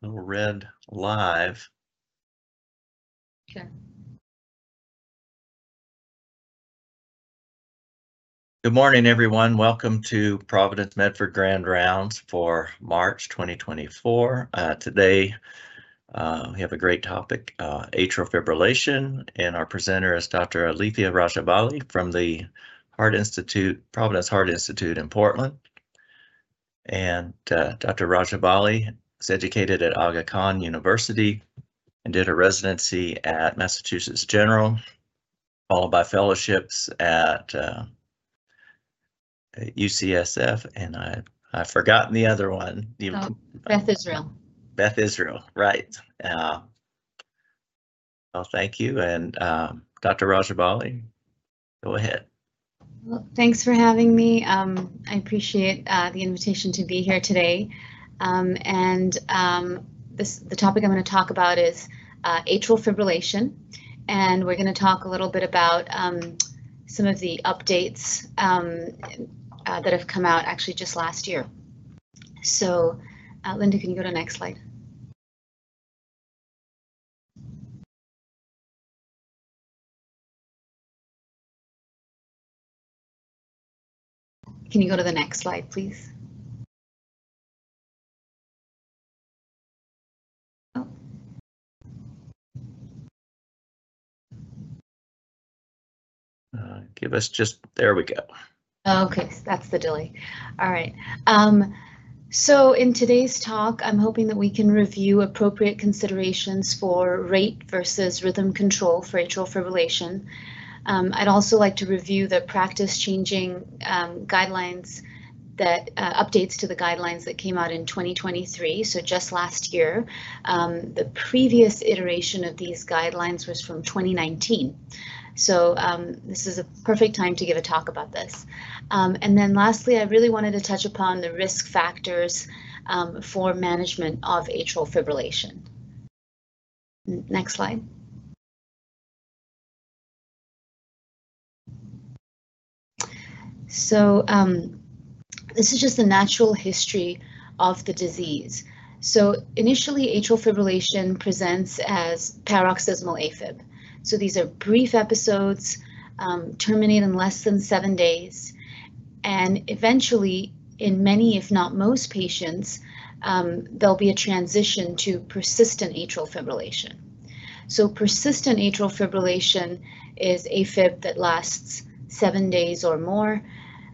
Little red live. Sure. Good morning, everyone. Welcome to Providence Medford Grand Rounds for March 2024. Today, we have a great topic, atrial fibrillation, and our presenter is Dr. Alethea Rajabali from the Heart Institute, Providence Heart Institute in Portland. And Dr. Rajabali was educated at Aga Khan University and did a residency at Massachusetts General, followed by fellowships at UCSF, and I've forgotten the other one. Beth Israel. Beth Israel, right. Well, thank you, and Dr. Rajabali, go ahead. Well, thanks for having me. I appreciate the invitation to be here today. The topic I'm going to talk about is atrial fibrillation, and we're going to talk a little bit about some of the updates that have come out actually just last year. So, Linda, can you go to the next slide? Can you go to the next slide, please? Oh. Give us just, there we go. Okay, that's the delay. All right. So in today's talk, I'm hoping that we can review appropriate considerations for rate versus rhythm control for atrial fibrillation. I'd also like to review the practice-changing guidelines that updates to the guidelines that came out in 2023, so just last year. The previous iteration of these guidelines was from 2019. So this is a perfect time to give a talk about this. And then lastly, I really wanted to touch upon the risk factors for management of atrial fibrillation. Next slide. So this is just the natural history of the disease. So initially, atrial fibrillation presents as paroxysmal AFib. So these are brief episodes, terminate in less than 7 days, and eventually, in many, if not most patients, there'll be a transition to persistent atrial fibrillation. So persistent atrial fibrillation is AFib that lasts 7 days or more.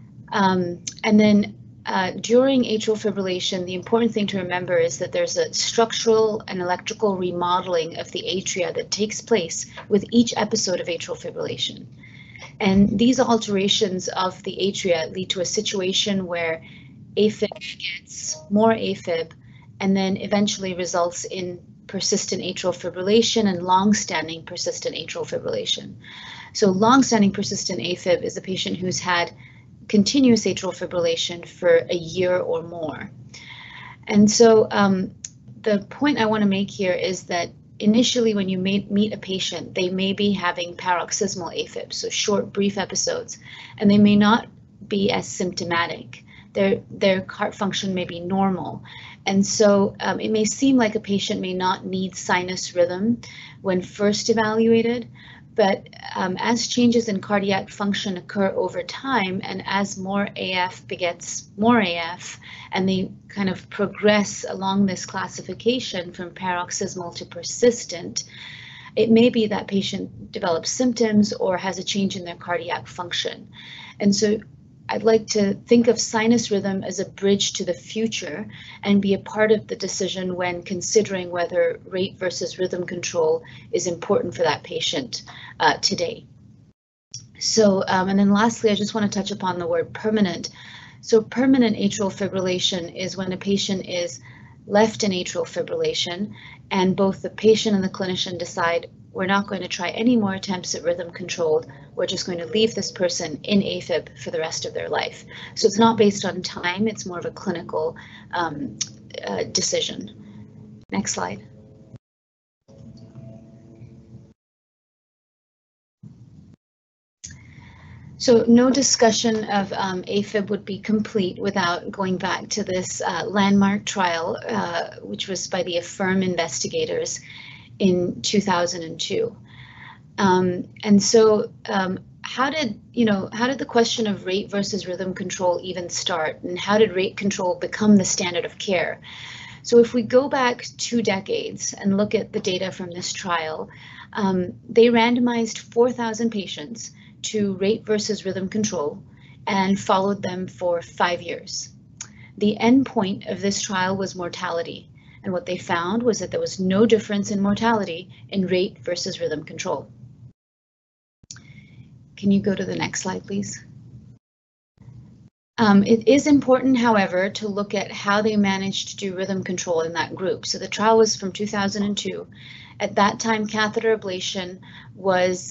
And then during atrial fibrillation, the important thing to remember is that there's a structural and electrical remodeling of the atria that takes place with each episode of atrial fibrillation. And these alterations of the atria lead to a situation where AFib gets more AFib and then eventually results in persistent atrial fibrillation and long-standing persistent atrial fibrillation. So long-standing persistent AFib is a patient who's had continuous atrial fibrillation for a year or more. And so the point I want to make here is that initially when you meet a patient, they may be having paroxysmal AFib, so short, brief episodes, and they may not be as symptomatic. Their heart function may be normal. And so it may seem like a patient may not need sinus rhythm when first evaluated, but as changes in cardiac function occur over time, and as more AF begets more AF, and they kind of progress along this classification from paroxysmal to persistent, it may be that patient develops symptoms or has a change in their cardiac function. And so I'd like to think of sinus rhythm as a bridge to the future and be a part of the decision when considering whether rate versus rhythm control is important for that patient today. So, and then lastly, I just want to touch upon the word permanent. So permanent atrial fibrillation is when a patient is left in atrial fibrillation and both the patient and the clinician decide we're not going to try any more attempts at rhythm control. We're just going to leave this person in AFib for the rest of their life. So it's not based on time, it's more of a clinical decision. Next slide. So no discussion of AFib would be complete without going back to this landmark trial, which was by the AFFIRM investigators in 2002. And so how did the question of rate versus rhythm control even start, and how did rate control become the standard of care? So if we go back 2 decades and look at the data from this trial, they randomized 4,000 patients to rate versus rhythm control and followed them for 5 years. The endpoint of this trial was mortality, and what they found was that there was no difference in mortality in rate versus rhythm control. Can you go to the next slide, please? It is important, however, to look at how they managed to do rhythm control in that group. So the trial was from 2002. At that time, catheter ablation was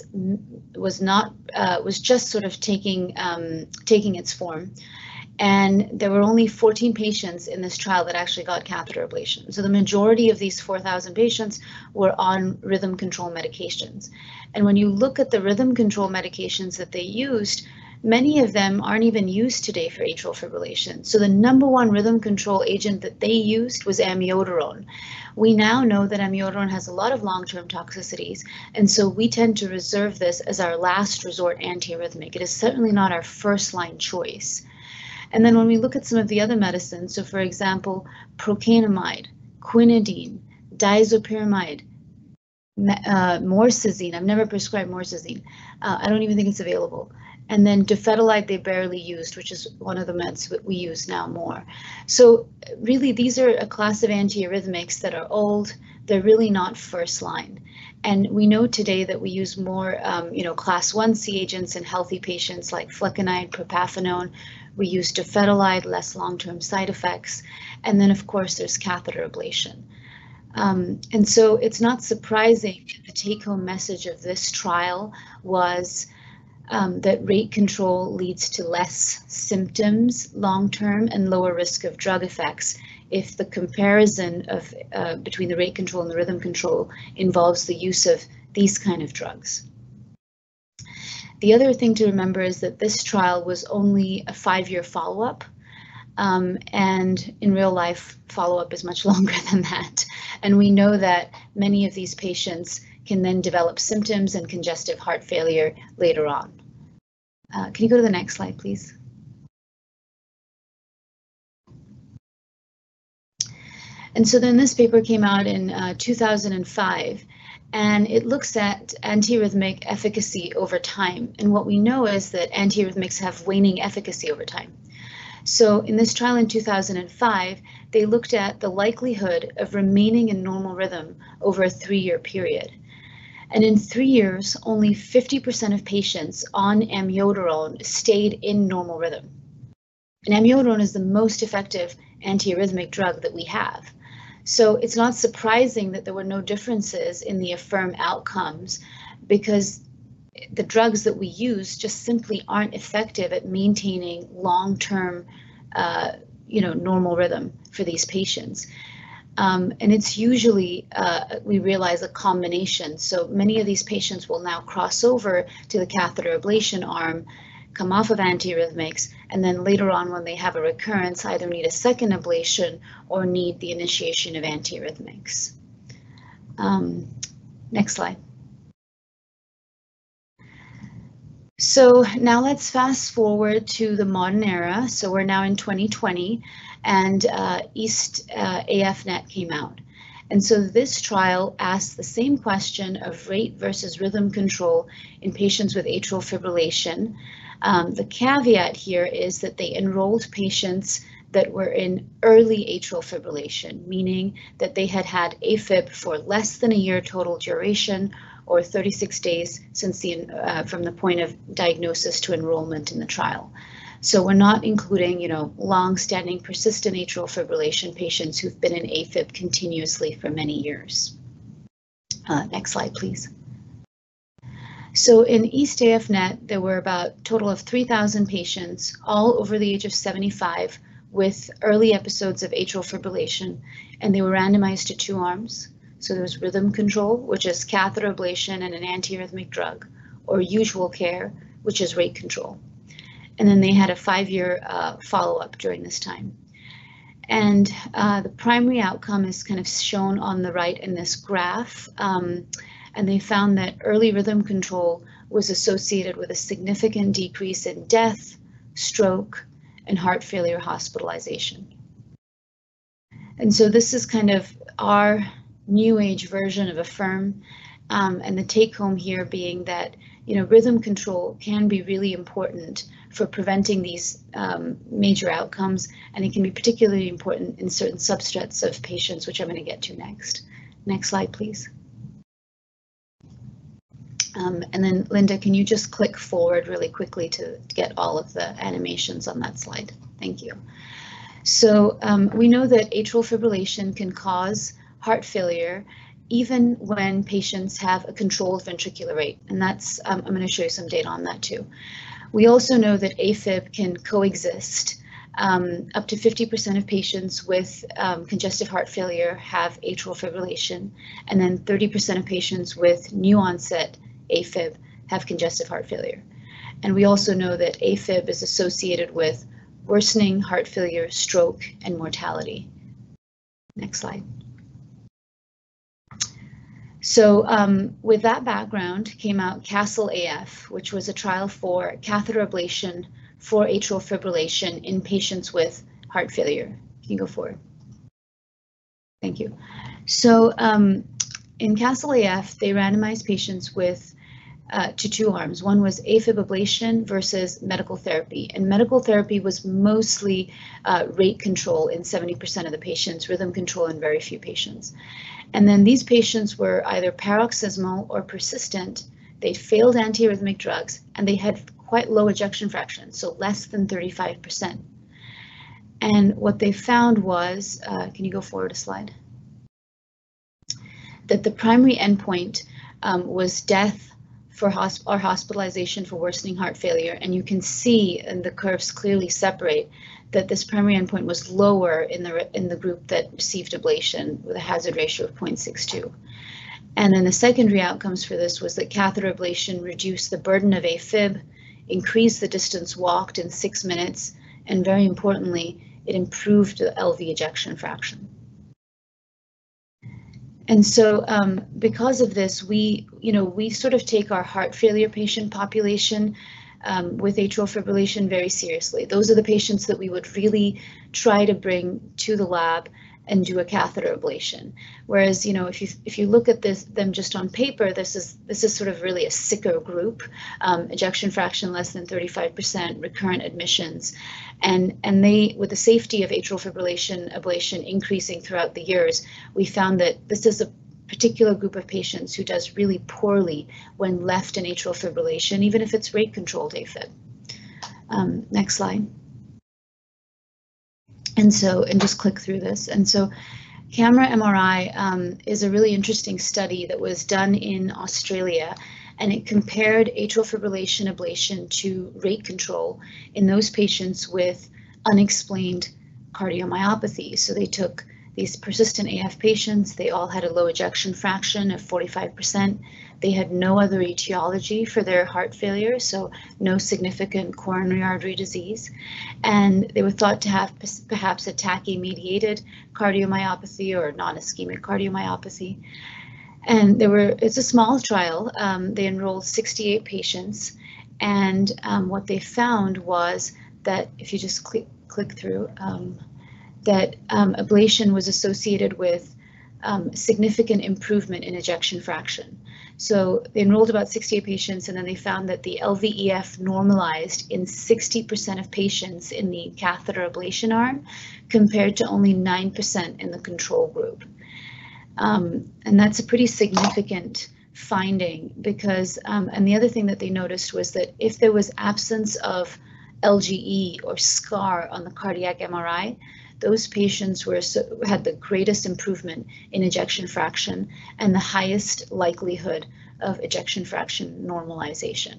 just sort of taking its form, and there were only 14 patients in this trial that actually got catheter ablation. So the majority of these 4,000 patients were on rhythm control medications. And when you look at the rhythm control medications that they used, many of them aren't even used today for atrial fibrillation. So the #1 rhythm control agent that they used was amiodarone. We now know that amiodarone has a lot of long-term toxicities, and so we tend to reserve this as our last resort antiarrhythmic. It is certainly not our first-line choice. And then when we look at some of the other medicines, so for example, procainamide, quinidine, diazopyramide, morsazine. I've never prescribed morsazine. I don't even think it's available. And then dofetilide they barely used, which is one of the meds that we use now more. So really, these are a class of antiarrhythmics that are old. They're really not first line. And we know today that we use more, class 1C agents in healthy patients like flecainide, propafenone. We use dofetilide, less long-term side effects. And then, of course, there's catheter ablation. And so it's not surprising that the take-home message of this trial was that rate control leads to less symptoms long-term and lower risk of drug effects if the comparison of between the rate control and the rhythm control involves the use of these kind of drugs. The other thing to remember is that this trial was only a 5-year follow-up, and in real life, follow-up is much longer than that. And we know that many of these patients can then develop symptoms and congestive heart failure later on. Can you go to the next slide, please? And so then this paper came out in 2005, and it looks at antiarrhythmic efficacy over time. And what we know is that antiarrhythmics have waning efficacy over time. So in this trial in 2005, they looked at the likelihood of remaining in normal rhythm over a 3-year period. And in 3 years, only 50% of patients on amiodarone stayed in normal rhythm. And amiodarone is the most effective antiarrhythmic drug that we have. So it's not surprising that there were no differences in the AFFIRM outcomes, because the drugs that we use just simply aren't effective at maintaining long-term, normal rhythm for these patients. And it's usually, we realize, a combination. So many of these patients will now cross over to the catheter ablation arm, come off of antiarrhythmics, and then later on when they have a recurrence, either need a second ablation or need the initiation of antiarrhythmics. Next slide. So now let's fast forward to the modern era. So we're now in 2020, and East AFNet came out. And so this trial asked the same question of rate versus rhythm control in patients with atrial fibrillation. The caveat here is that they enrolled patients that were in early atrial fibrillation, meaning that they had had AFib for less than a year total duration, or 36 days since from the point of diagnosis to enrollment in the trial. So we're not including, long-standing persistent atrial fibrillation patients who've been in AFib continuously for many years. Next slide, please. So in East AFNet, there were about a total of 3,000 patients, all over the age of 75, with early episodes of atrial fibrillation, and they were randomized to 2 arms. So there was rhythm control, which is catheter ablation and an antiarrhythmic drug, or usual care, which is rate control. And then they had a 5-year follow-up during this time. And the primary outcome is kind of shown on the right in this graph. And they found that early rhythm control was associated with a significant decrease in death, stroke, and heart failure hospitalization. And so this is kind of our new age version of AFFIRM, and the take home here being that, rhythm control can be really important for preventing these major outcomes, and it can be particularly important in certain subsets of patients, which I'm going to get to next. Next slide, please. And then Linda, can you just click forward really quickly to get all of the animations on that slide? Thank you. So we know that atrial fibrillation can cause heart failure even when patients have a controlled ventricular rate, and that's I'm going to show you some data on that too. We also know that AFib can coexist. Up to 50% of patients with congestive heart failure have atrial fibrillation, and then 30% of patients with new onset AFib have congestive heart failure. And we also know that AFib is associated with worsening heart failure, stroke, and mortality. Next slide. So with that background came out CASTLE-AF, which was a trial for catheter ablation for atrial fibrillation in patients with heart failure. Can you go forward? Thank you. So in CASTLE-AF, they randomized patients with to 2 arms. One was AFib ablation versus medical therapy, and medical therapy was mostly rate control in 70% of the patients, rhythm control in very few patients. And then these patients were either paroxysmal or persistent. They failed antiarrhythmic drugs, and they had quite low ejection fraction, so less than 35%. And what they found was, can you go forward a slide? That the primary endpoint was death or hospitalization for worsening heart failure, and you can see, and the curves clearly separate, that this primary endpoint was lower in the group that received ablation with a hazard ratio of 0.62. And then the secondary outcomes for this was that catheter ablation reduced the burden of AFib, increased the distance walked in 6 minutes, and very importantly, it improved the LV ejection fraction. And so because of this, we sort of take our heart failure patient population with atrial fibrillation very seriously. Those are the patients that we would really try to bring to the lab and do a catheter ablation. Whereas, if you look at them just on paper, this is sort of really a sicker group, ejection fraction less than 35%, recurrent admissions, and they, with the safety of atrial fibrillation ablation increasing throughout the years, we found that this is a particular group of patients who does really poorly when left in atrial fibrillation, even if it's rate controlled AFib. Next slide. And just click through this. And so camera MRI is a really interesting study that was done in Australia, and it compared atrial fibrillation ablation to rate control in those patients with unexplained cardiomyopathy. So they took these persistent AF patients, they all had a low ejection fraction of 45%. They had no other etiology for their heart failure, so no significant coronary artery disease. And they were thought to have perhaps a tachy-mediated cardiomyopathy or non-ischemic cardiomyopathy. And it's a small trial. They enrolled 68 patients. And what they found was that if you just click through, that ablation was associated with significant improvement in ejection fraction. So they enrolled about 68 patients, and then they found that the LVEF normalized in 60% of patients in the catheter ablation arm, compared to only 9% in the control group. And that's a pretty significant finding because, and the other thing that they noticed was that if there was absence of LGE or scar on the cardiac MRI, those patients had the greatest improvement in ejection fraction and the highest likelihood of ejection fraction normalization.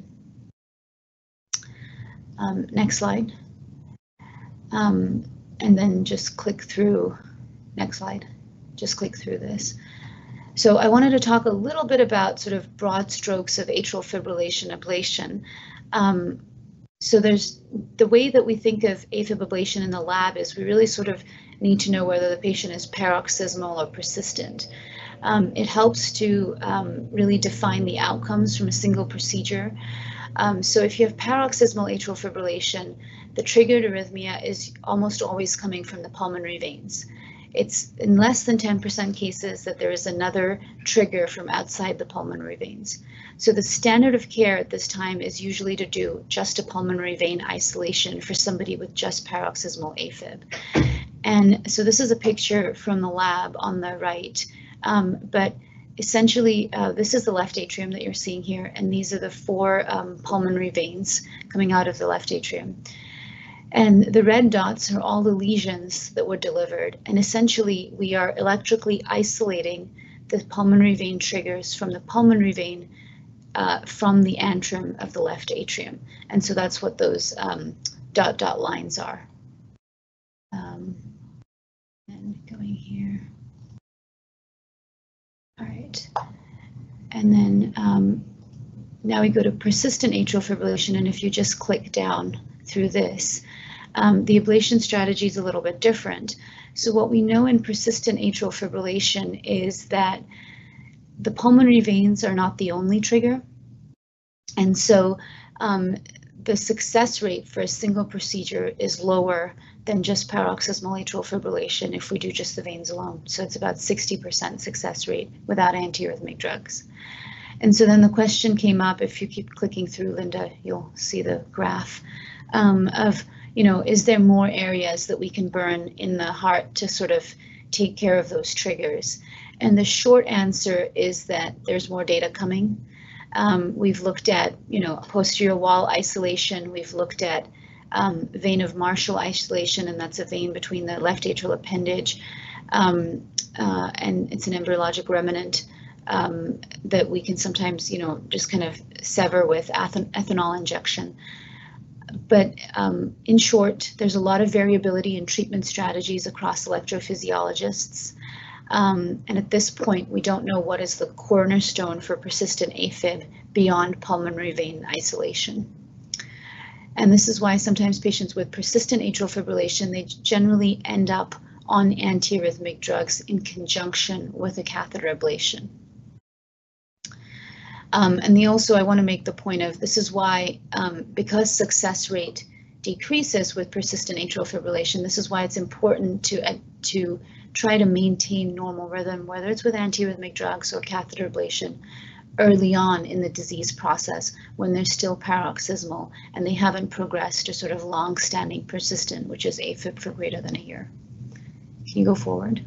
Next slide. And then just click through, next slide, just click through this. So I wanted to talk a little bit about sort of broad strokes of atrial fibrillation ablation. So there's the way that we think of AFib ablation in the lab is we really sort of need to know whether the patient is paroxysmal or persistent. It helps to really define the outcomes from a single procedure. So if you have paroxysmal atrial fibrillation, the triggered arrhythmia is almost always coming from the pulmonary veins. It's in less than 10% cases that there is another trigger from outside the pulmonary veins. So the standard of care at this time is usually to do just a pulmonary vein isolation for somebody with just paroxysmal AFib. And so this is a picture from the lab on the right, but essentially this is the left atrium that you're seeing here, and these are the 4 pulmonary veins coming out of the left atrium. And the red dots are all the lesions that were delivered. And essentially, we are electrically isolating the pulmonary vein triggers from the pulmonary vein from the antrum of the left atrium. And so that's what those dot lines are. And going here. All right. And then now we go to persistent atrial fibrillation. And if you just click down through this, the ablation strategy is a little bit different. So what we know in persistent atrial fibrillation is that the pulmonary veins are not the only trigger. And so the success rate for a single procedure is lower than just paroxysmal atrial fibrillation if we do just the veins alone. So it's about 60% success rate without antiarrhythmic drugs. And so then the question came up, if you keep clicking through, Linda, you'll see the graph of, is there more areas that we can burn in the heart to sort of take care of those triggers? And the short answer is that there's more data coming. We've looked at, posterior wall isolation. We've looked at vein of Marshall isolation, and that's a vein between the left atrial appendage, and it's an embryologic remnant that we can sometimes, just kind of sever with ethanol injection. But in short, there's a lot of variability in treatment strategies across electrophysiologists. And at this point, we don't know what is the cornerstone for persistent AFib beyond pulmonary vein isolation. And this is why sometimes patients with persistent atrial fibrillation, they generally end up on antiarrhythmic drugs in conjunction with a catheter ablation. And I want to make the point of, this is why, because success rate decreases with persistent atrial fibrillation, this is why it's important to try to maintain normal rhythm, whether it's with antiarrhythmic drugs or catheter ablation, early on in the disease process when they're still paroxysmal and they haven't progressed to sort of long-standing persistent, which is AFib for greater than a year. Can you go forward?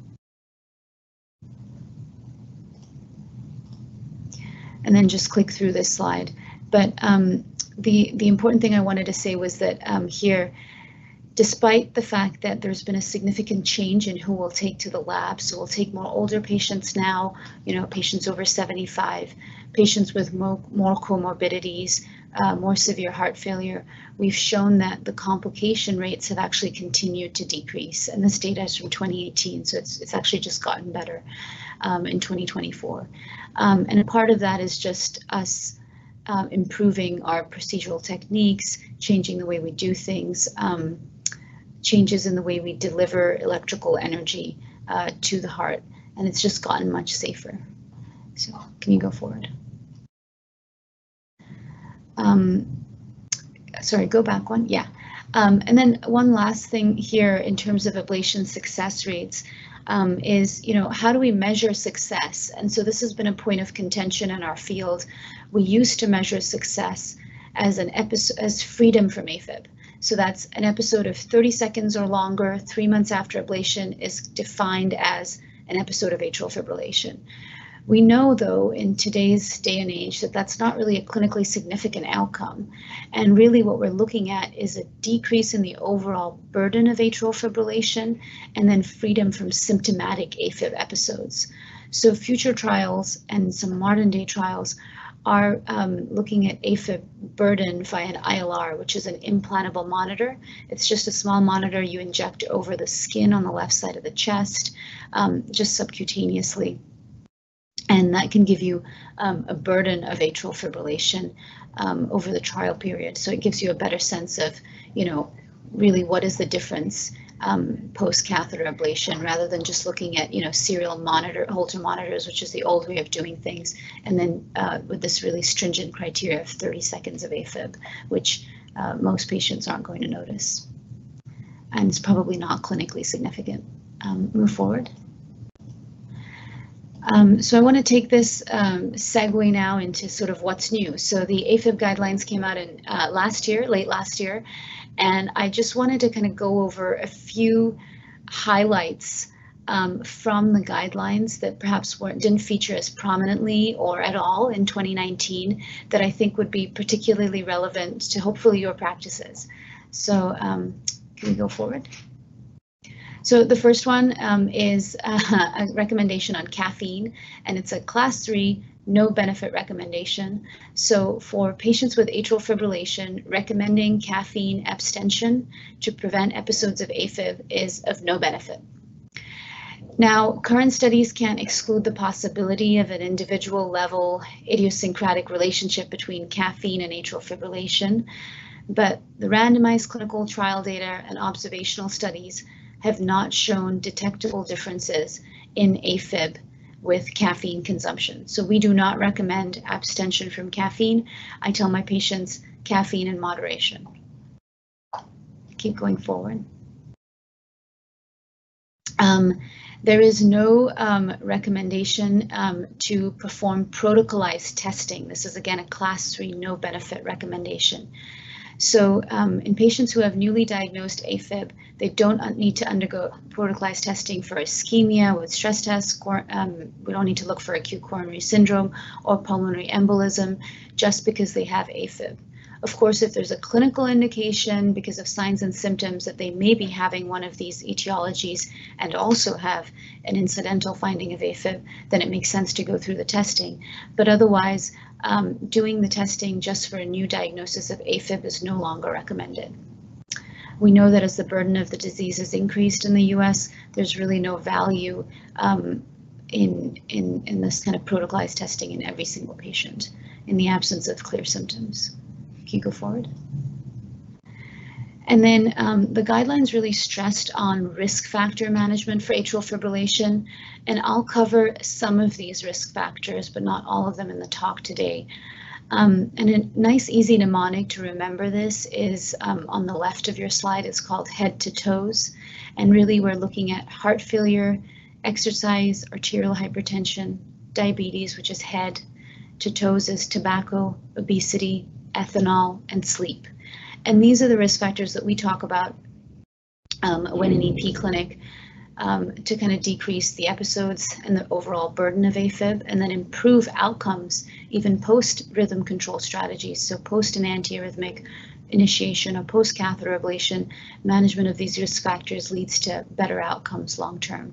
And then just click through this slide. But the important thing I wanted to say was that here, despite the fact that there's been a significant change in who we'll take to the lab, so we'll take more older patients now, patients over 75, patients with more comorbidities, more severe heart failure, we've shown that the complication rates have actually continued to decrease. And this data is from 2018, so it's actually just gotten better in 2024. And a part of that is just us improving our procedural techniques, changing the way we do things, changes in the way we deliver electrical energy to the heart, and it's just gotten much safer. So can you go forward? Sorry, go back one. Yeah. And then one last thing here in terms of ablation success rates is, how do we measure success? And so this has been a point of contention in our field. We used to measure success as as freedom from AFib. So that's an episode of 30 seconds or longer, 3 months after ablation is defined as an episode of atrial fibrillation. We know, though, in today's day and age that that's not really a clinically significant outcome. And really what we're looking at is a decrease in the overall burden of atrial fibrillation and then freedom from symptomatic AFib episodes. So future trials and some modern day trials are looking at AFib burden via an ILR, which is an implantable monitor. It's just a small monitor you inject over the skin on the left side of the chest, just subcutaneously. And that can give you a burden of atrial fibrillation over the trial period. So it gives you a better sense of, really what is the difference post-catheter ablation, rather than just looking at, serial Holter monitors, which is the old way of doing things, and then with this really stringent criteria of 30 seconds of AFib, which most patients aren't going to notice. And it's probably not clinically significant. Move forward. So I want to take this segue now into sort of what's new. So the AFib guidelines came out in late last year, and I just wanted to kind of go over a few highlights from the guidelines that perhaps didn't feature as prominently or at all in 2019 that I think would be particularly relevant to hopefully your practices. So can we go forward? So the first one is a recommendation on caffeine, and it's a class 3 no benefit recommendation. So for patients with atrial fibrillation, recommending caffeine abstention to prevent episodes of AFib is of no benefit. Now, current studies can't exclude the possibility of an individual level idiosyncratic relationship between caffeine and atrial fibrillation, but the randomized clinical trial data and observational studies have not shown detectable differences in AFib with caffeine consumption. So we do not recommend abstention from caffeine. I tell my patients caffeine in moderation. Keep going forward. There is no recommendation to perform protocolized testing. This is again a class 3 no benefit recommendation. So in patients who have newly diagnosed AFib, they don't need to undergo protocolized testing for ischemia with stress tests. We don't need to look for acute coronary syndrome or pulmonary embolism just because they have AFib. Of course, if there's a clinical indication because of signs and symptoms that they may be having one of these etiologies and also have an incidental finding of AFib, then it makes sense to go through the testing. But otherwise, doing the testing just for a new diagnosis of AFib is no longer recommended. We know that as the burden of the disease has increased in the US, there's really no value in this kind of protocolized testing in every single patient in the absence of clear symptoms. Can you go forward? And then the guidelines really stressed on risk factor management for atrial fibrillation, and I'll cover some of these risk factors, but not all of them in the talk today. And a nice, easy mnemonic to remember this is on the left of your slide. It's called head to toes, and really we're looking at heart failure, exercise, arterial hypertension, diabetes, which is head, to toes is tobacco, obesity, ethanol, and sleep. And these are the risk factors that we talk about when in EP clinic to kind of decrease the episodes and the overall burden of AFib, and then improve outcomes even post rhythm control strategies. So post an antiarrhythmic initiation or post catheter ablation, management of these risk factors leads to better outcomes long term.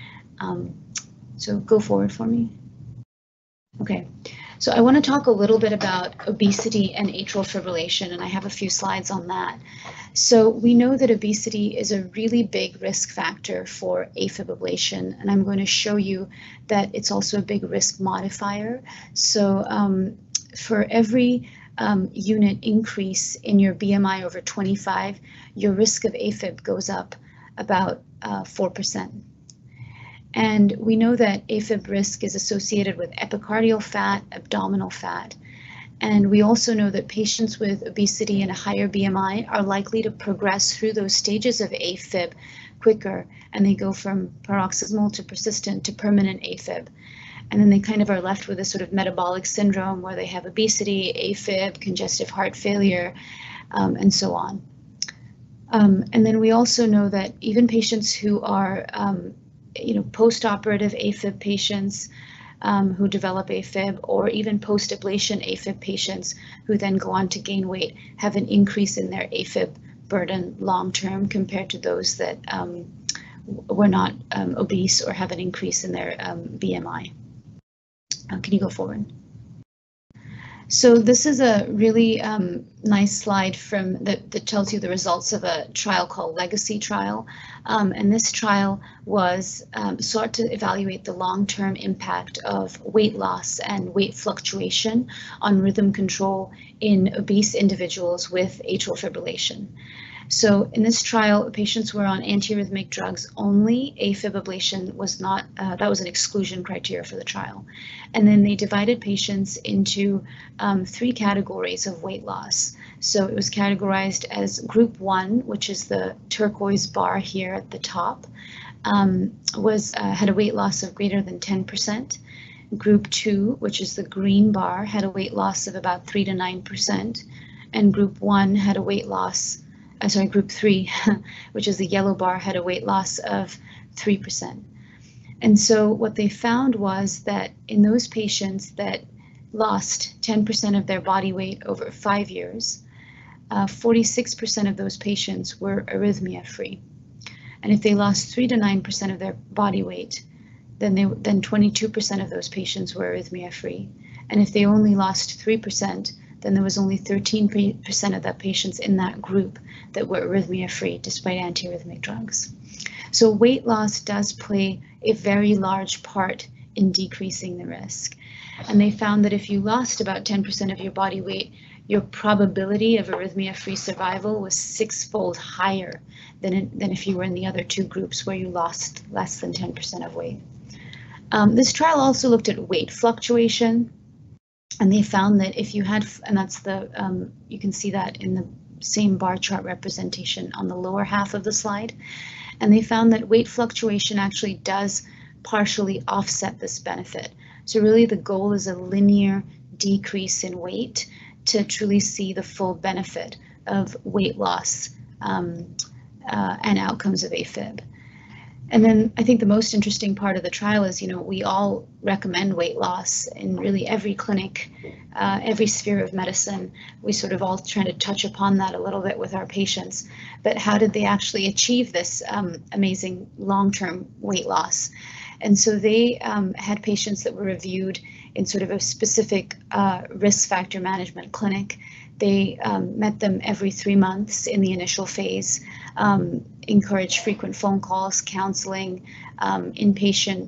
So go forward for me. Okay. So I want to talk a little bit about obesity and atrial fibrillation, and I have a few slides on that. So we know that obesity is a really big risk factor for AFib ablation, and I'm going to show you that it's also a big risk modifier. So for every unit increase in your BMI over 25, your risk of AFib goes up about 4%. And we know that AFib risk is associated with epicardial fat, abdominal fat. And we also know that patients with obesity and a higher BMI are likely to progress through those stages of AFib quicker, and they go from paroxysmal to persistent to permanent AFib. And then they kind of are left with a sort of metabolic syndrome where they have obesity, AFib, congestive heart failure, and so on. And then we also know that even patients who are post-operative AFib patients who develop AFib, or even post-ablation AFib patients who then go on to gain weight, have an increase in their AFib burden long-term compared to those that were not obese or have an increase in their BMI. Can you go forward? So this is a really nice slide from that tells you the results of a trial called Legacy Trial. And this trial was sought to evaluate the long-term impact of weight loss and weight fluctuation on rhythm control in obese individuals with atrial fibrillation. So in this trial, patients were on antiarrhythmic drugs only. AFib ablation was not, that was an exclusion criteria for the trial. And then they divided patients into 3 categories of weight loss. So it was categorized as group 1, which is the turquoise bar here at the top, had a weight loss of greater than 10%. Group 2, which is the green bar, had a weight loss of about 3 to 9%. And group 1 had a weight loss group 3, which is the yellow bar, had a weight loss of 3%. And so what they found was that in those patients that lost 10% of their body weight over 5 years, 46% of those patients were arrhythmia free. And if they lost 3 to 9% of their body weight, then 22% of those patients were arrhythmia free. And if they only lost 3%, then there was only 13% of the patients in that group that were arrhythmia free despite antiarrhythmic drugs. So weight loss does play a very large part in decreasing the risk. And they found that if you lost about 10% of your body weight, your probability of arrhythmia-free survival was 6-fold higher than if you were in the other 2 groups where you lost less than 10% of weight. This trial also looked at weight fluctuation. And they found that if you had, and that's the, you can see that in the same bar chart representation on the lower half of the slide. And they found that weight fluctuation actually does partially offset this benefit. So really the goal is a linear decrease in weight to truly see the full benefit of weight loss and outcomes of AFib. And then I think the most interesting part of the trial is, we all recommend weight loss in really every clinic, every sphere of medicine. We sort of all try to touch upon that a little bit with our patients. But how did they actually achieve this amazing long-term weight loss? And so they had patients that were reviewed in sort of a specific risk factor management clinic. They met them every 3 months in the initial phase, encouraged frequent phone calls, counseling, in-person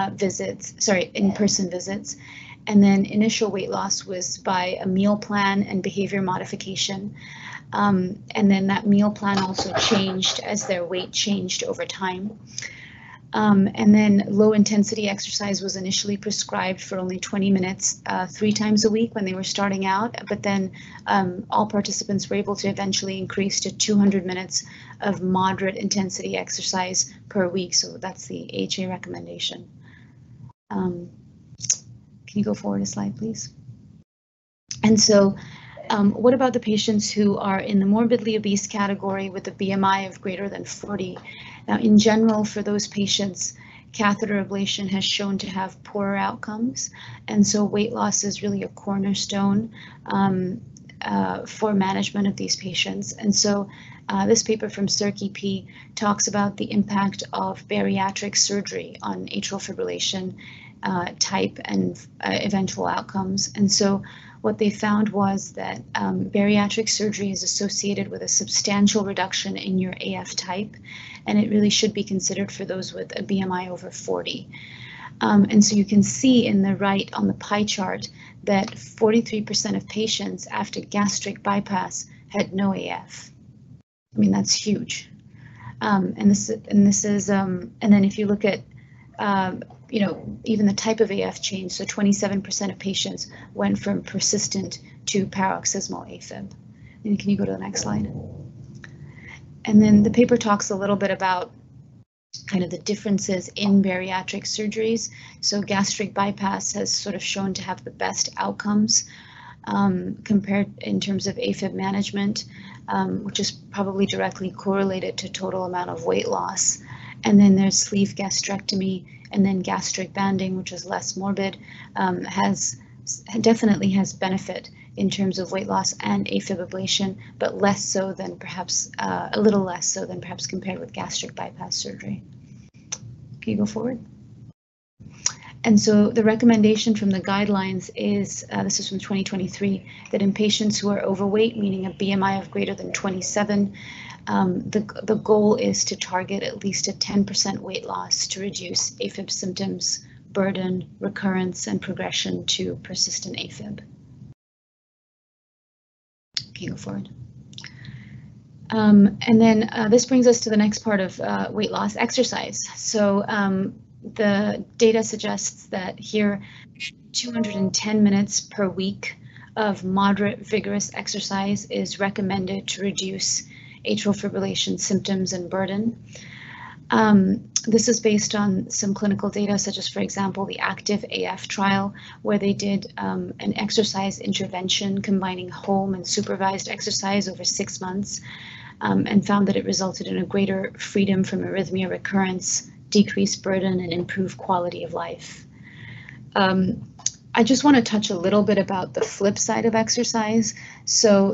visits. And then initial weight loss was by a meal plan and behavior modification. And then that meal plan also changed as their weight changed over time. And then low intensity exercise was initially prescribed for only 20 minutes 3 times a week when they were starting out, but then all participants were able to eventually increase to 200 minutes of moderate intensity exercise per week. So that's the AHA recommendation. Can you go forward a slide, please? And so what about the patients who are in the morbidly obese category with a BMI of greater than 40? Now, in general, for those patients, catheter ablation has shown to have poorer outcomes, and so weight loss is really a cornerstone for management of these patients. And so this paper from Sirky P talks about the impact of bariatric surgery on atrial fibrillation type and eventual outcomes. And so what they found was that bariatric surgery is associated with a substantial reduction in your AF type, and it really should be considered for those with a BMI over 40. And so you can see in the right on the pie chart that 43% of patients after gastric bypass had no AF. I mean, that's huge. And then if you look at even the type of AF change, so 27% of patients went from persistent to paroxysmal AFib. And can you go to the next slide? And then the paper talks a little bit about kind of the differences in bariatric surgeries. So gastric bypass has sort of shown to have the best outcomes compared in terms of AFib management, which is probably directly correlated to total amount of weight loss. And then there's sleeve gastrectomy, and then gastric banding, which is less morbid, definitely has benefit in terms of weight loss and AFib ablation, but less so than perhaps, a little less so than perhaps compared with gastric bypass surgery. Can you go forward? And so the recommendation from the guidelines is, this is from 2023, that in patients who are overweight, meaning a BMI of greater than 27, the goal is to target at least a 10% weight loss to reduce AFib symptoms, burden, recurrence, and progression to persistent AFib. Okay, go forward. And then this brings us to the next part of weight loss, exercise. So the data suggests that here 210 minutes per week of moderate vigorous exercise is recommended to reduce atrial fibrillation symptoms and burden. This is based on some clinical data, such as, for example, the ACTIVE-AF trial, where they did an exercise intervention combining home and supervised exercise over 6 months, and found that it resulted in a greater freedom from arrhythmia recurrence, decreased burden, and improved quality of life. I just want to touch a little bit about the flip side of exercise. So,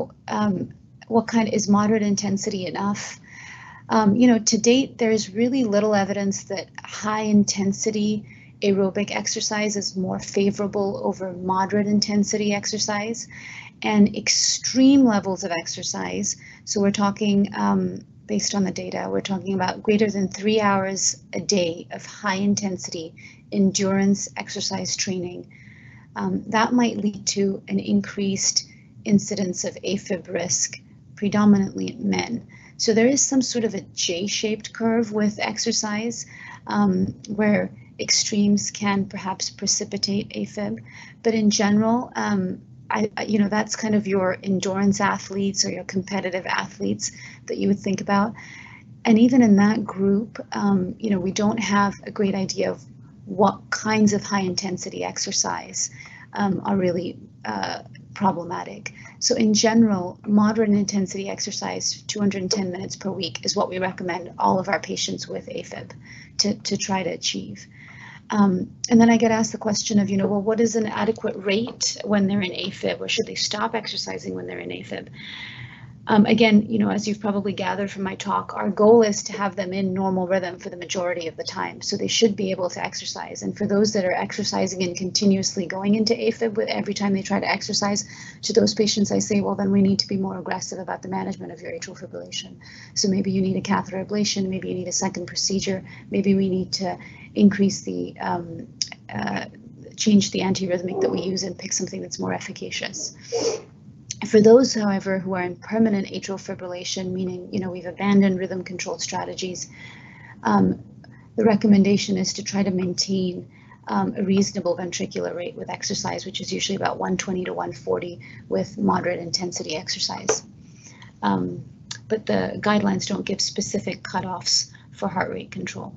what kind is moderate intensity enough? To date, there's really little evidence that high intensity aerobic exercise is more favorable over moderate intensity exercise, and extreme levels of exercise. So we're talking, based on the data, we're talking about greater than 3 hours a day of high intensity endurance exercise training. That might lead to an increased incidence of AFib risk, predominantly in men. So there is some sort of a J-shaped curve with exercise, where extremes can perhaps precipitate AFib, but in general, that's kind of your endurance athletes or your competitive athletes that you would think about. And even in that group, we don't have a great idea of what kinds of high intensity exercise are really problematic. So in general, moderate intensity exercise, 210 minutes per week, is what we recommend all of our patients with AFib to try to achieve. And then I get asked the question of, well, what is an adequate rate when they're in AFib, or should they stop exercising when they're in AFib? Again, as you've probably gathered from my talk, our goal is to have them in normal rhythm for the majority of the time. So they should be able to exercise. And for those that are exercising and continuously going into AFib with every time they try to exercise, to those patients I say, well, then we need to be more aggressive about the management of your atrial fibrillation. So maybe you need a catheter ablation, maybe you need a second procedure, maybe we need to increase the, change the antiarrhythmic that we use and pick something that's more efficacious. For those, however, who are in permanent atrial fibrillation, meaning, we've abandoned rhythm control strategies, the recommendation is to try to maintain a reasonable ventricular rate with exercise, which is usually about 120 to 140 with moderate intensity exercise. But the guidelines don't give specific cutoffs for heart rate control.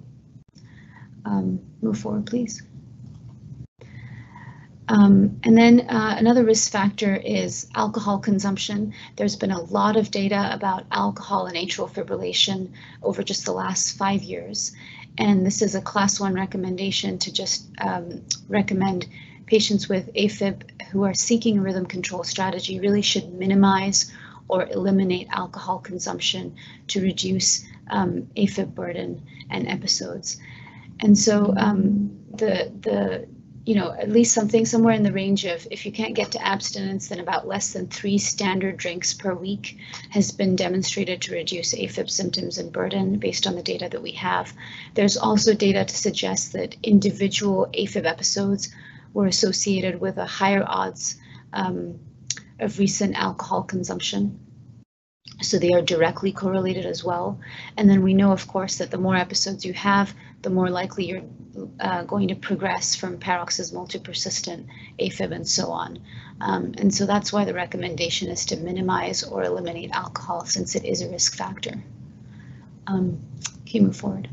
Move forward, please. And then another risk factor is alcohol consumption. There's been a lot of data about alcohol and atrial fibrillation over just the last 5 years. And this is a class 1 recommendation to just recommend patients with AFib who are seeking a rhythm control strategy really should minimize or eliminate alcohol consumption to reduce AFib burden and episodes. And so at least something somewhere in the range of, if you can't get to abstinence, then about less than 3 standard drinks per week has been demonstrated to reduce AFib symptoms and burden based on the data that we have. There's also data to suggest that individual AFib episodes were associated with a higher odds of recent alcohol consumption. So they are directly correlated as well. And then we know, of course, that the more episodes you have, the more likely you're going to progress from paroxysmal to persistent AFib and so on. And so that's why the recommendation is to minimize or eliminate alcohol, since it is a risk factor. Can you move forward?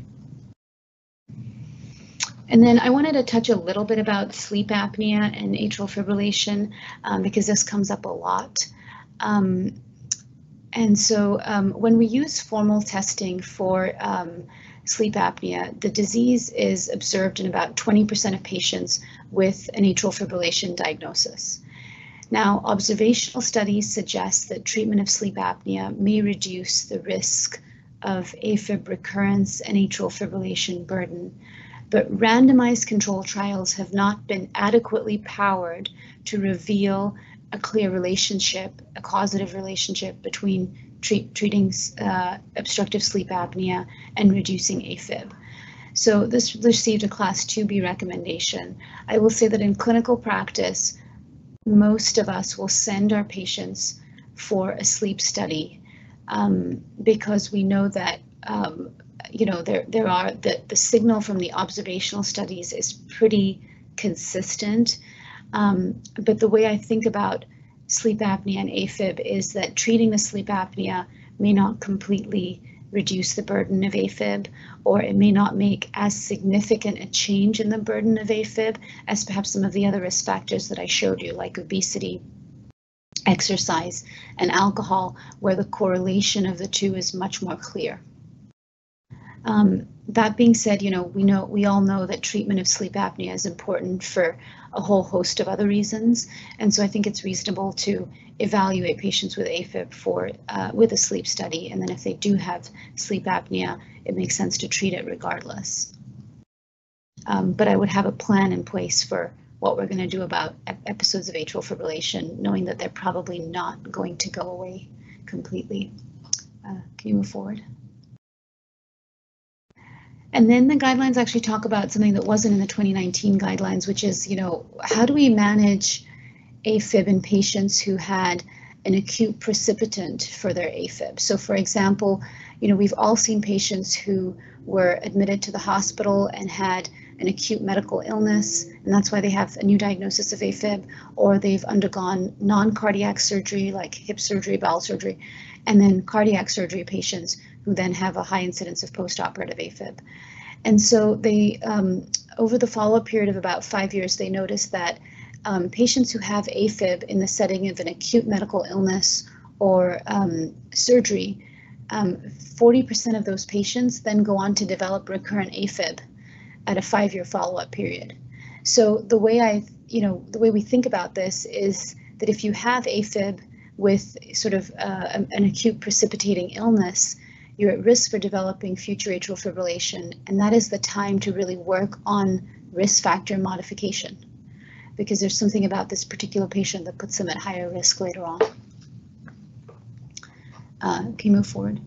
And then I wanted to touch a little bit about sleep apnea and atrial fibrillation, because this comes up a lot. And so when we use formal testing for sleep apnea, the disease is observed in about 20% of patients with an atrial fibrillation diagnosis. Now, observational studies suggest that treatment of sleep apnea may reduce the risk of AFib recurrence and atrial fibrillation burden but randomized control trials have not been adequately powered to reveal a clear relationship, a causative relationship between treating obstructive sleep apnea and reducing AFib. So this received a Class 2B recommendation. I will say that in clinical practice, most of us will send our patients for a sleep study because we know that the signal from the observational studies is pretty consistent. But the way I think about sleep apnea and AFib is that treating the sleep apnea may not completely reduce the burden of AFib, or it may not make as significant a change in the burden of AFib as perhaps some of the other risk factors that I showed you, like obesity, exercise, and alcohol, where the correlation of the two is much more clear. That being said, we all know that treatment of sleep apnea is important for a whole host of other reasons, and so I think it's reasonable to evaluate patients with AFib with a sleep study, and then if they do have sleep apnea, it makes sense to treat it regardless. But I would have a plan in place for what we're going to do about episodes of atrial fibrillation, knowing that they're probably not going to go away completely. Can you move forward? And then the guidelines actually talk about something that wasn't in the 2019 guidelines, which is, how do we manage AFib in patients who had an acute precipitant for their AFib? So for example, we've all seen patients who were admitted to the hospital and had an acute medical illness, and that's why they have a new diagnosis of AFib, or they've undergone non-cardiac surgery like hip surgery, bowel surgery, and then cardiac surgery patients who then have a high incidence of post-operative AFib. And so they, over the follow-up period of about 5 years, they noticed that patients who have AFib in the setting of an acute medical illness or surgery, 40% of those patients then go on to develop recurrent AFib at a 5-year follow-up period. So the way the way we think about this is that if you have AFib with sort of an acute precipitating illness, you're at risk for developing future atrial fibrillation, and that is the time to really work on risk factor modification, because there's something about this particular patient that puts them at higher risk later on. Can you move forward?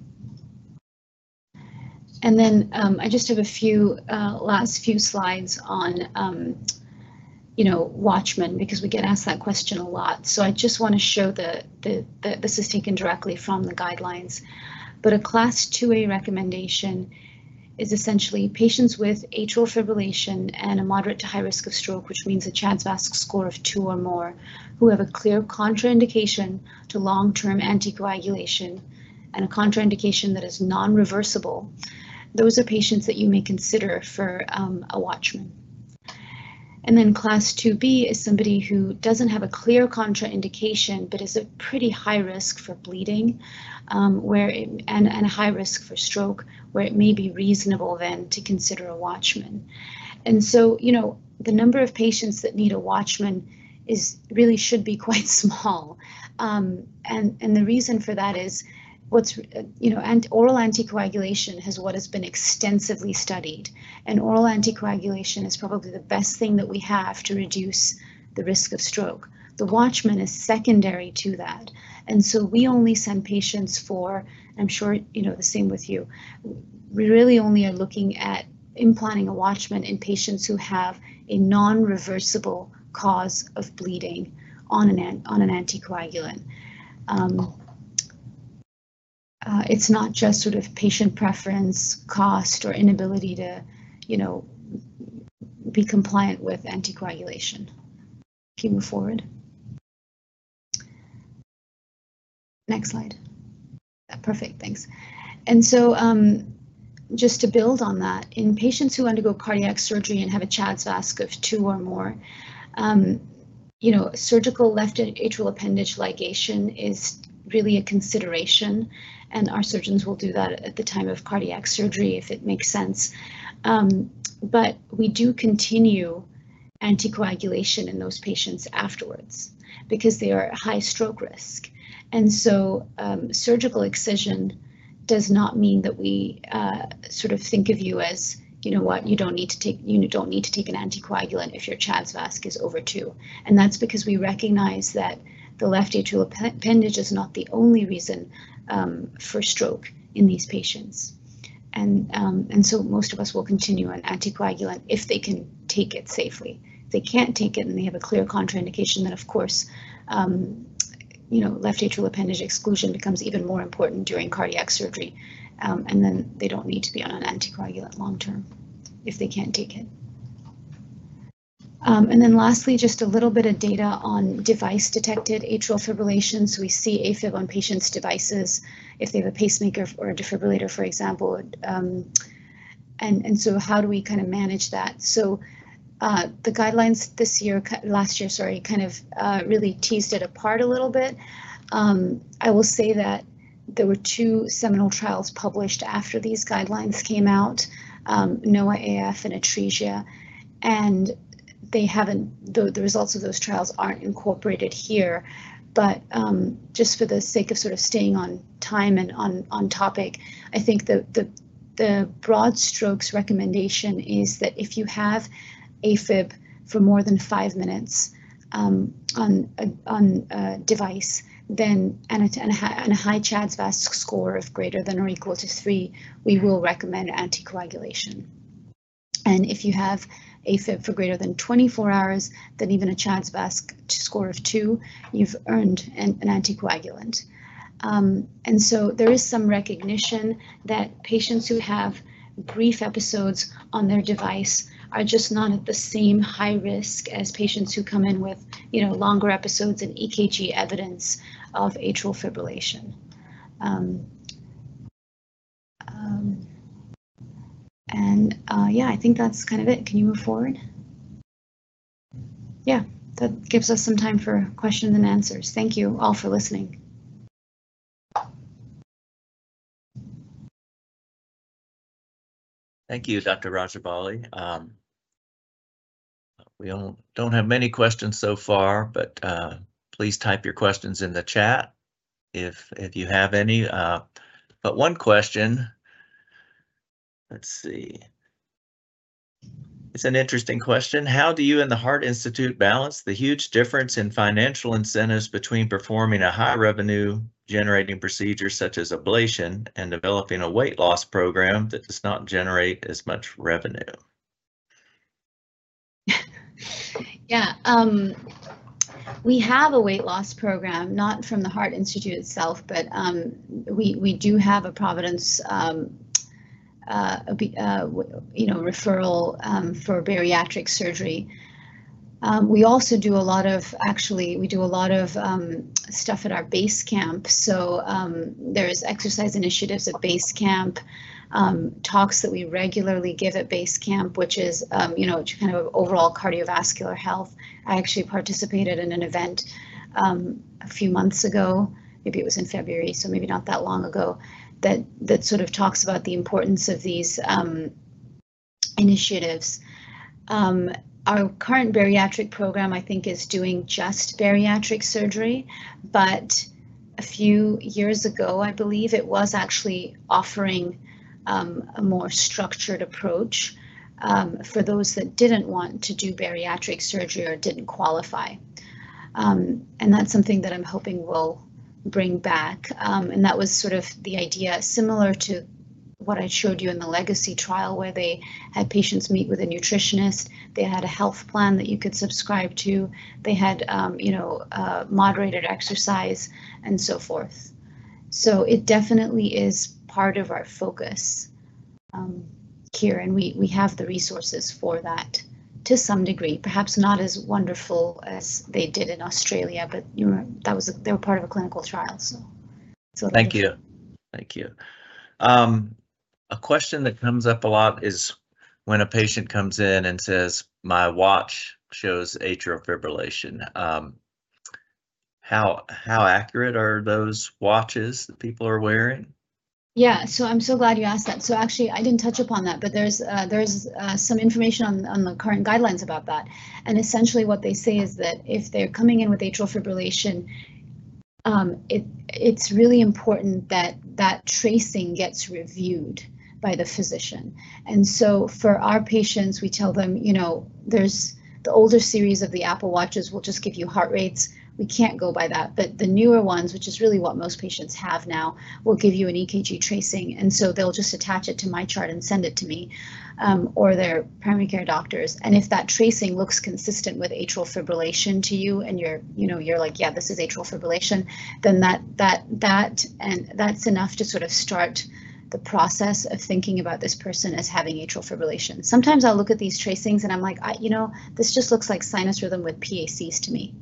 And then I just have a few last few slides on Watchman, because we get asked that question a lot. So I just want to show that this is taken directly from the guidelines. But a Class 2A recommendation is essentially patients with atrial fibrillation and a moderate to high risk of stroke, which means a CHA2DS2-VASc score of 2 or more, who have a clear contraindication to long-term anticoagulation and a contraindication that is non-reversible. Those are patients that you may consider for a Watchman. And then Class 2B is somebody who doesn't have a clear contraindication, but is a pretty high risk for bleeding, and a high risk for stroke, where it may be reasonable then to consider a Watchman. And so, the number of patients that need a Watchman really should be quite small. And the reason for that is oral anticoagulation has been extensively studied, and oral anticoagulation is probably the best thing that we have to reduce the risk of stroke. The Watchman is secondary to that, and so we only send patients for, I'm sure the same with you, we really only are looking at implanting a Watchman in patients who have a non-reversible cause of bleeding on an anticoagulant. It's not just sort of patient preference, cost, or inability to, be compliant with anticoagulation. Can you move forward? Next slide. Perfect, thanks. And so just to build on that, in patients who undergo cardiac surgery and have a CHA2DS2-VASc of 2 or more, surgical left atrial appendage ligation is really a consideration, and our surgeons will do that at the time of cardiac surgery if it makes sense. But we do continue anticoagulation in those patients afterwards because they are at high stroke risk. And so surgical excision does not mean that we sort of think of you as you know what, you don't need to take an anticoagulant if your CHA2DS2-VASc is over 2. And that's because we recognize that the left atrial appendage is not the only reason for stroke in these patients. And so most of us will continue on anticoagulant if they can take it safely. If they can't take it and they have a clear contraindication, then of course, you know, left atrial appendage exclusion becomes even more important during cardiac surgery. And then they don't need to be on an anticoagulant long term if they can't take it. And then lastly, just a little bit of data on device-detected atrial fibrillation. So we see AFib on patients' devices if they have a pacemaker or a defibrillator, for example. And so how do we kind of manage that? So the guidelines last year, sorry, kind of really teased it apart a little bit. I will say that there were 2 seminal trials published after these guidelines came out, NOAA-AF and Atresia, and they haven't, the results of those trials aren't incorporated here, but just for the sake of sort of staying on time and on topic, I think the broad strokes recommendation is that if you have AFib for more than 5 minutes on a device, then and a high CHA2DS2-VASc score of greater than or equal to 3, we will recommend anticoagulation. And if you have AFib for greater than 24 hours, then even a CHA2DS2-VASc score of 2, you've earned an anticoagulant. And so there is some recognition that patients who have brief episodes on their device are just not at the same high risk as patients who come in with, you know, longer episodes and EKG evidence of atrial fibrillation. Yeah, I think that's kind of it. Can you move forward? Yeah, that gives us some time for questions and answers. Thank you all for listening. Thank you, Dr. Rajabali. We don't have many questions so far, but please type your questions in the chat if you have any. But one question, let's see. It's an interesting question. How do you and the Heart Institute balance the huge difference in financial incentives between performing a high revenue generating procedure such as ablation and developing a weight loss program that does not generate as much revenue? Yeah, we have a weight loss program, not from the Heart Institute itself, but we do have a Providence referral for bariatric surgery. We also do a lot of, stuff at our base camp. So there's exercise initiatives at base camp, talks that we regularly give at base camp, which is, kind of overall cardiovascular health. I actually participated in an event a few months ago, maybe it was in February, so maybe not that long ago, that sort of talks about the importance of these initiatives. Our current bariatric program, I think, is doing just bariatric surgery, but a few years ago, I believe it was actually offering a more structured approach for those that didn't want to do bariatric surgery or didn't qualify. And that's something that I'm hoping will bring back. And that was sort of the idea, similar to what I showed you in the Legacy trial, where they had patients meet with a nutritionist, they had a health plan that you could subscribe to, they had moderated exercise and so forth. So it definitely is part of our focus here, and we have the resources for that to some degree, perhaps not as wonderful as they did in Australia, but they were part of a clinical trial. So thank you. A question that comes up a lot is when a patient comes in and says, my watch shows atrial fibrillation. How accurate are those watches that people are wearing? Yeah, so I'm so glad you asked that. So actually, I didn't touch upon that, but there's some information on the current guidelines about that. And essentially what they say is that if they're coming in with atrial fibrillation, it's really important that tracing gets reviewed by the physician. And so for our patients, we tell them, you know, there's the older series of the Apple Watches will just give you heart rates. We can't go by that, but the newer ones, which is really what most patients have now, will give you an EKG tracing. And so they'll just attach it to my chart and send it to me, or their primary care doctors. And if that tracing looks consistent with atrial fibrillation to you, and you're like, yeah, this is atrial fibrillation, then that's enough to sort of start the process of thinking about this person as having atrial fibrillation. Sometimes I'll look at these tracings and I'm like, this just looks like sinus rhythm with PACs to me.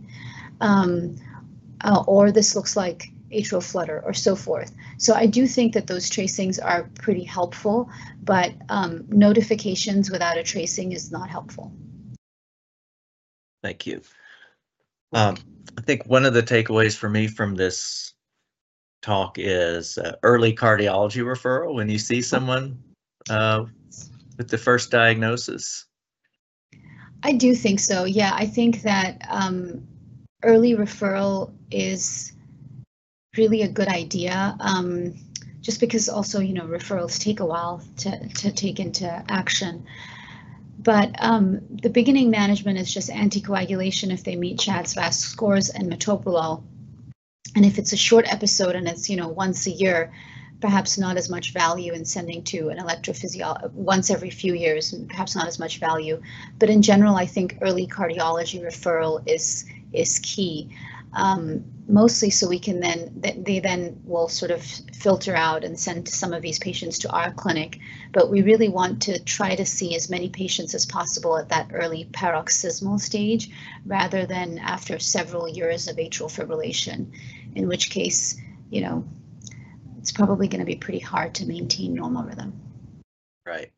Or this looks like atrial flutter or so forth. So I do think that those tracings are pretty helpful, but notifications without a tracing is not helpful. Thank you. I think one of the takeaways for me from this talk is early cardiology referral when you see someone with the first diagnosis. I do think so. Yeah, I think that early referral is really a good idea, just because also, referrals take a while to take into action. But the beginning management is just anticoagulation if they meet CHA2DS2-VASc scores and metoprolol. And if it's a short episode and it's, once a year, perhaps not as much value in sending to an electrophysiologist once every few years, and perhaps not as much value. But in general, I think early cardiology referral is key, mostly so we can they then will sort of filter out and send some of these patients to our clinic. But we really want to try to see as many patients as possible at that early paroxysmal stage, rather than after several years of atrial fibrillation, in which case, it's probably going to be pretty hard to maintain normal rhythm. Right.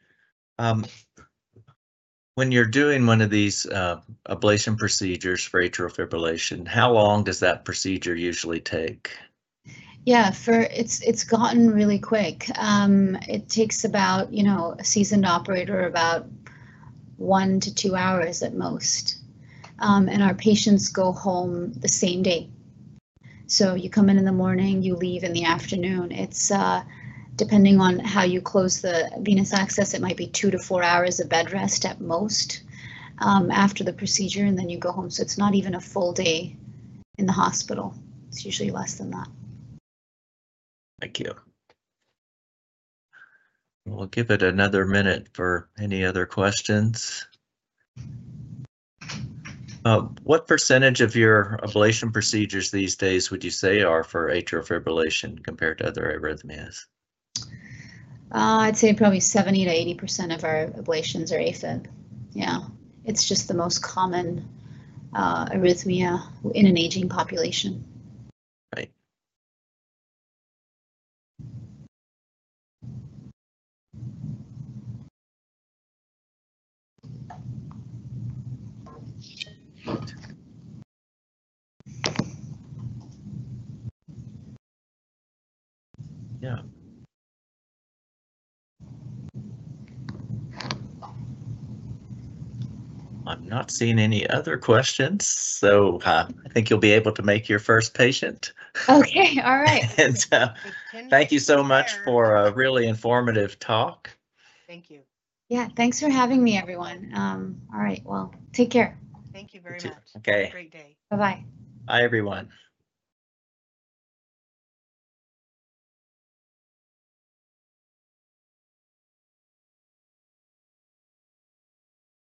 When you're doing one of these ablation procedures for atrial fibrillation, how long does that procedure usually take? Yeah, it's gotten really quick. It takes about, a seasoned operator about 1 to 2 hours at most. And our patients go home the same day. So you come in the morning, you leave in the afternoon. It's depending on how you close the venous access, it might be 2 to 4 hours of bed rest at most after the procedure, and then you go home. So it's not even a full day in the hospital. It's usually less than that. Thank you. We'll give it another minute for any other questions. What percentage of your ablation procedures these days would you say are for atrial fibrillation compared to other arrhythmias? I'd say probably 70 to 80% of our ablations are AFib. Yeah, it's just the most common arrhythmia in an aging population. Right. Yeah. I'm not seeing any other questions, so I think you'll be able to make your first patient. Okay, all right. And thank you so much for a really informative talk. Thank you. Yeah, thanks for having me, everyone. All right, well, take care. Thank you very much. Okay. Have a great day. Bye-bye. Bye, everyone.